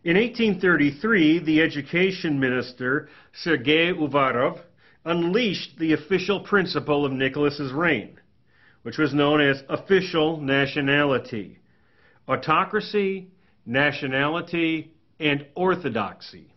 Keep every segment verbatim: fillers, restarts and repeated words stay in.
In eighteen thirty-three, the education minister, Sergei Uvarov, unleashed the official principle of Nicholas's reign, which was known as official nationality, autocracy, nationality, and orthodoxy.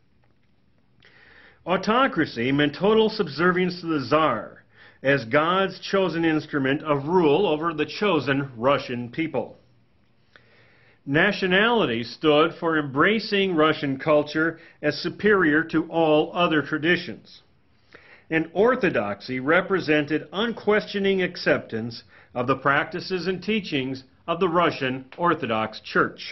Autocracy meant total subservience to the Tsar as God's chosen instrument of rule over the chosen Russian people. Nationality stood for embracing Russian culture as superior to all other traditions. And orthodoxy represented unquestioning acceptance of the practices and teachings of the Russian Orthodox Church.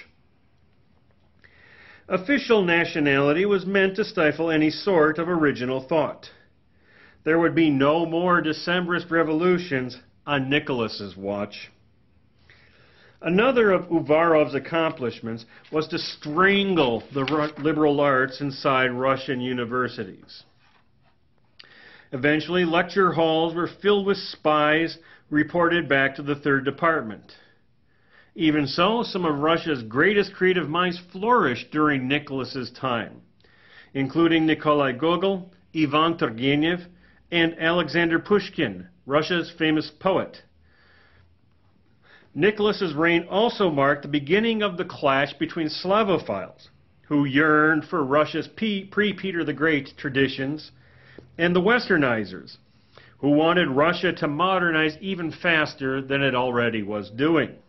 Official nationality was meant to stifle any sort of original thought. There would be no more Decembrist revolutions on Nicholas's watch. Another of Uvarov's accomplishments was to strangle the liberal arts inside Russian universities. Eventually, lecture halls were filled with spies reported back to the Third Department. Even so, some of Russia's greatest creative minds flourished during Nicholas's time, including Nikolai Gogol, Ivan Turgenev, and Alexander Pushkin, Russia's famous poet. Nicholas's reign also marked the beginning of the clash between Slavophiles, who yearned for Russia's pre-Peter the Great traditions, and the Westernizers, who wanted Russia to modernize even faster than it already was doing.